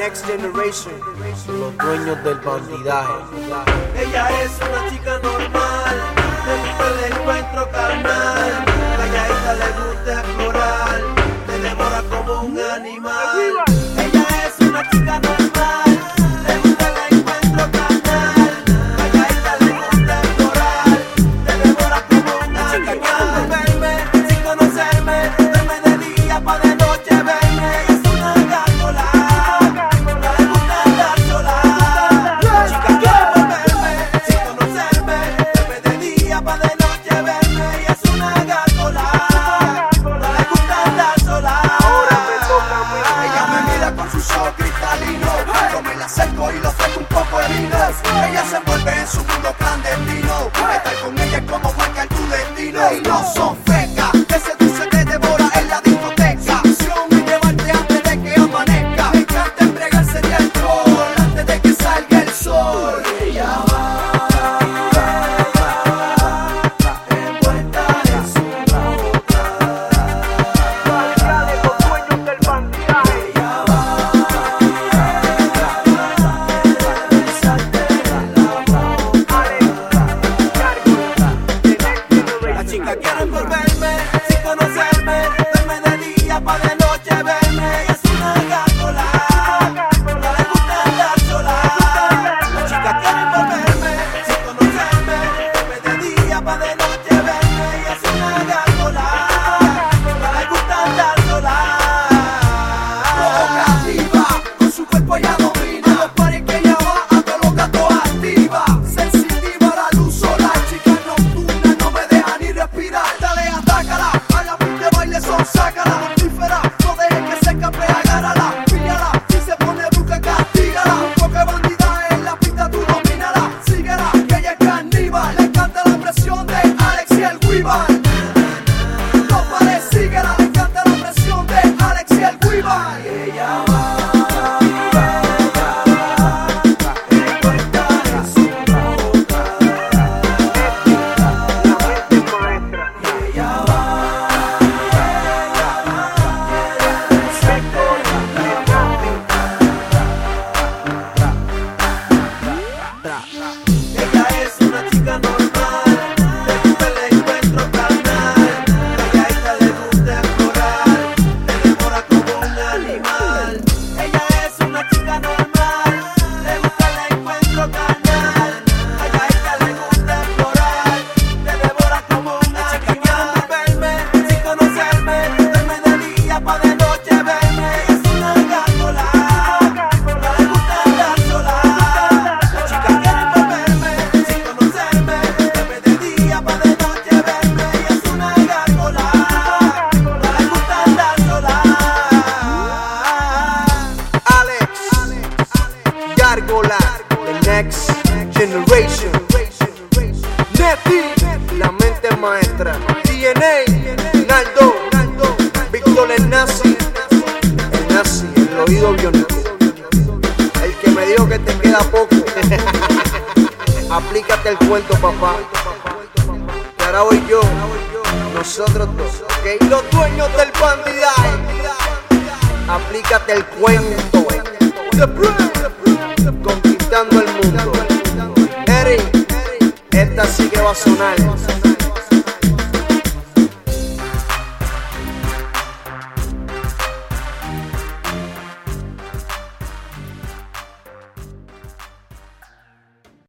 Next Generation, los dueños del bandidaje. Ella es una chica normal, le gusta el encuentro carnal, calladita le gusta explorar, te devora como un animal. Ella es una chica normal, le gusta el encuentro carnal, calladita le gusta explorar, te devora como un animal. Verme, sin conocerme, verme de día pa' de noche verme, ella es una gárgola, le gusta andar sola. La chica quiere volverme, sin conocerme, verme de día pa' de noche verme, ella es una gárgola, le gusta andar sola. Ahora me toca a mí. Ella me mira con sus ojos cristalinos, yo me la acerco y lo saco un poco de vino. Ella se envuelve en su mundo clandestino, estar con ella es como marcar tu destino. Y no son fecas, te seduce, te devora en la discoteca. Opción es llevarte antes de que amanezca. Me encanta entregarse de alcohol antes de que salga el sol. Ella va envuelta en su boca. Dale, los dueños del bandidaje. Ella va La chica quiere envolverme, sin conocerme, verme de día pa' de noche verme, ella es una gárgola, le gusta andar sola. La chica quiere envolverme, sin conocerme, verme de día pa' de noche verme, ella es una gárgola, le gusta andar sola. Provocativa, con su cuerpo ella domina, los pares que ella va a todos los gatos activa, sensitiva a la luz solar, chica nocturna, no me deja ni respirar. Dale, atácala, a la pista de baile son sácala, mortífera, no dejes que se escape, agárrala, píllala, si se pone bruca, castígala, porque bandida en la pista tú domínala, síguela, que ella es caníbal, le encanta la presión de Alex y el Weaver. No pares, síguela, le encanta la presión de Alex y el Weaver. Ella va envuelta en su boca. Ella va Ella es una chica normal, le gusta el encuentro carnal, calladita le gusta explorar, te devora como un animal. Ella es una chica normal, le gusta el encuentro carnal, calladita le gusta explorar, te devora como un animal. Quiere verme, sin conocerme, verme de día pa' de noche verme, ella es una gárgola, le gusta andar sola. La chica quiere volverme, sin conocerme, verme de día pa' de noche verme, ella es una gárgola, le gusta andar sola. Alex, Gárgola, the Next Generation. Neti, la mente maestra. DNA, Naldo, Víctor el Nazi, el oído biónico. El que me dijo que te queda poco. Aplícate el cuento, papá. Que ahora voy yo, nosotros dos, ¿ok? Los dueños del bandidaje. Aplícate el cuento. The Brand, conquistando el mundo. Eric, esta sí que va a sonar.